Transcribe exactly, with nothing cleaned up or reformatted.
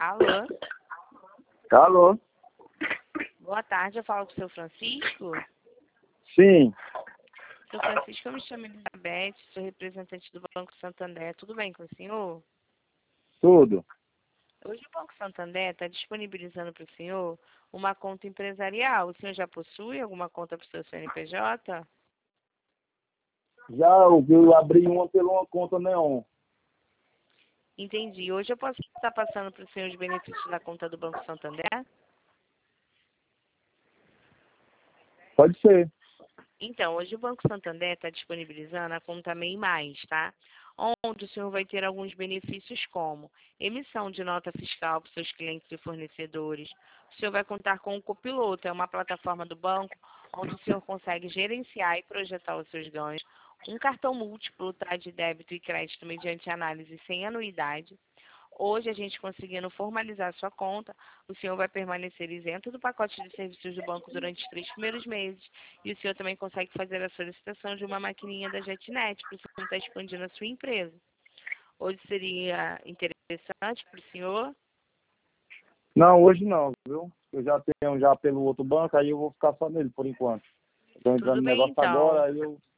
Alô? Alô? Boa tarde, eu falo com o seu Francisco. Sim. Seu Francisco, eu me chamo Elizabeth, sou representante do Banco Santander. Tudo bem com o senhor? Tudo. Hoje o Banco Santander está disponibilizando para o senhor uma conta empresarial. O senhor já possui alguma conta para o seu C N P J? Já eu, eu abri uma pela uma conta Neon. Entendi. Hoje eu posso estar passando para o senhor os benefícios da conta do Banco Santander? Pode ser. Então, hoje o Banco Santander está disponibilizando a conta MEI Mais, tá? Onde o senhor vai ter alguns benefícios como emissão de nota fiscal para os seus clientes e fornecedores. O senhor vai contar com o Copiloto, é uma plataforma do banco onde o senhor consegue gerenciar e projetar os seus ganhos. Um cartão múltiplo, tá, de débito e crédito mediante análise sem anuidade. Hoje, a gente conseguindo formalizar a sua conta, o senhor vai permanecer isento do pacote de serviços do banco durante os três primeiros meses. E o senhor também consegue fazer a solicitação de uma maquininha da JetNet para o senhor estar expandindo a sua empresa. Hoje seria interessante para o senhor? Não, hoje não, viu? Eu já tenho já pelo outro banco, aí eu vou ficar só nele por enquanto. Estou entrando Tudo no bem, negócio então. agora, aí eu